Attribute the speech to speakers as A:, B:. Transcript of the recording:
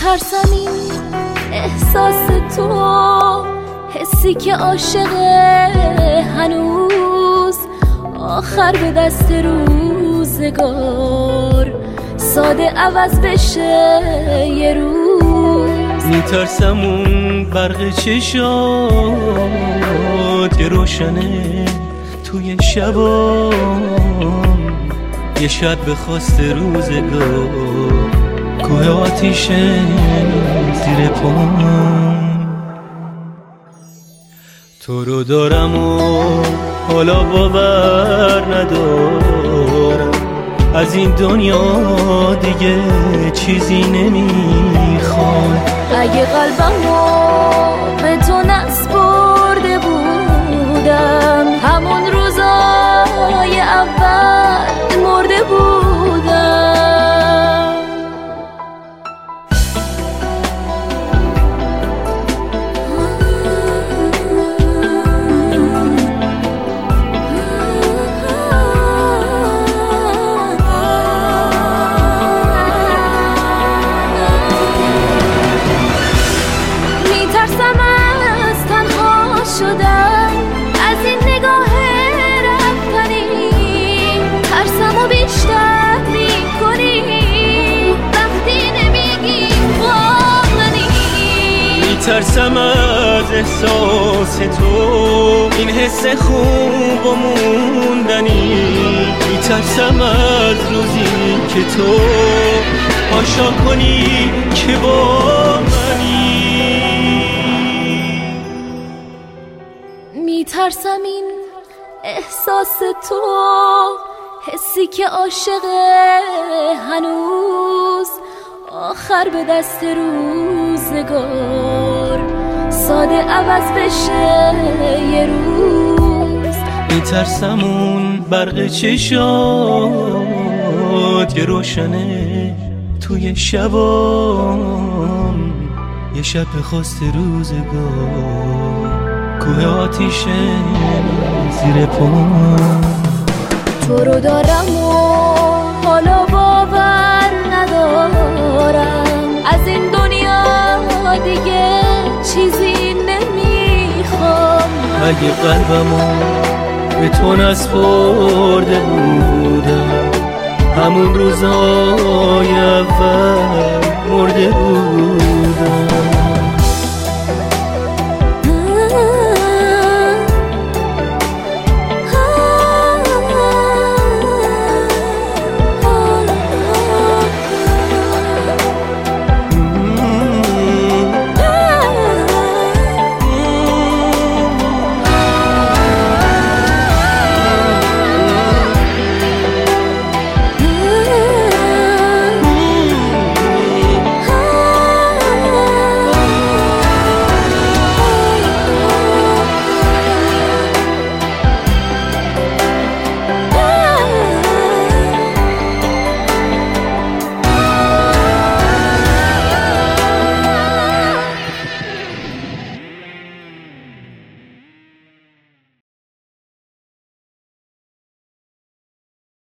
A: میترسم این احساس تو، حسی که عاشقه هنوز، آخر به دست روزگار ساده عوض بشه یه روز.
B: میترسم اون برق چشات که روشنه توی شبام، یه شب به خواست روزگار کوه آتیشه زیر پام. تو رو دارم و حالا باور ندارم، از این دنیا دیگه چیزی نمیخوام.
A: اگه قلبمو به تو نسپرده بودم، همون روزای اول مرده بودم. از این نگاه رفتنی ترسمو بیشتر میکنی، وقتی نمیگی با منی.
B: میترسم از احساس تو، این حس خوب و موندنی. میترسم از روزی که تو پاشا کنی که با منی.
A: میترسم این احساس تو، حسی که عاشقه هنوز، آخر به دست روزگار ساده عوض بشه یه روز.
B: میترسم اون برق چشات که روشنه توی شبام، یه شب به خواست روزگار کوه آتیشه زیر پام.
A: تو رو دارم و حالا باور ندارم، از این دنیا دیگه چیزی نمیخوام.
B: اگه قلبمو به تو نسپرده بودم، همون روزای اول مرده بود.